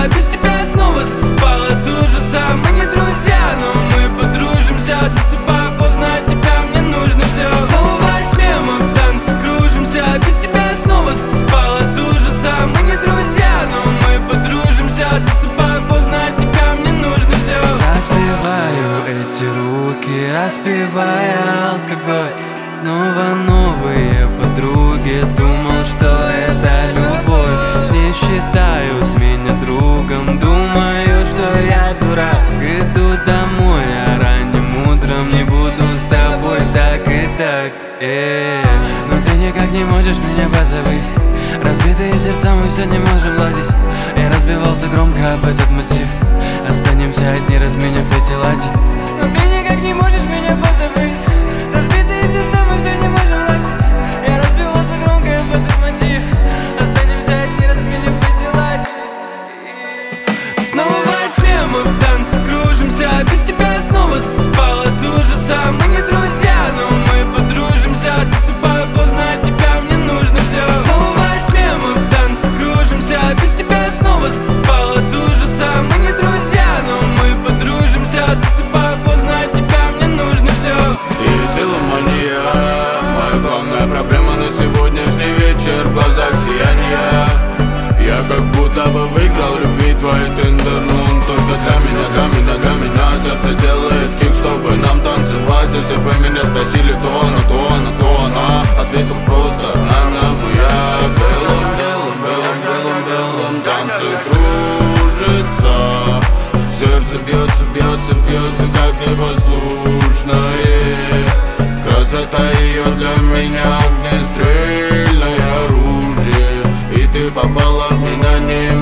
Без тебя снова засыпала ту же самую. Мы не друзья, но мы подружимся. Засыпаю поздно, от тебя мне нужно все. Снова во тьме мы в танце кружимся. Без тебя снова засыпала ту же самую. Мы не друзья, но мы подружимся. Засыпаю поздно, от тебя мне нужно все. Распеваю эти руки, распевая алкоголь. Снова новые подруги. Думал, что это любовь. Не считают меня другом. Думаю, что я дурак. Иду домой, а ранним утром не буду с тобой так и так. Но ты никак не можешь меня позабыть. Разбитые сердца мы все не можем ладить. Я разбивался громко об этот мотив. Останемся одни, разменяв эти ладьи. Но ты никак не можешь меня позабыть. Разбитые сердца мы все не можем ладить. Я разбивался громко об этот мотив. Останемся одни, разменяв эти ладьи. Снова во тьме мы в танце кружимся. Без тебя снова засыпала ту же самую. Мы не друзья, но мы подружимся. Засыпаю поздно, от тебя мне нужно все. Снова во тьме мы в танце кружимся. Без тебя снова засыпала ту же самую. Мы не друзья, но мы подружимся. Засыпаю поздно, от тебя мне нужно все. И теломания, моя главная проблема на сегодняшний вечер. В глазах сияния. Я как будто бы выиграл любви твой тендернун. Только для меня сердце делает кик, чтобы нам танцевать. Если бы меня спросили, то она ответил просто она моя. В белом танце кружится. Сердце бьется, как непослушное. Красота ее для меня огнестрельное оружие. И ты попала в меня не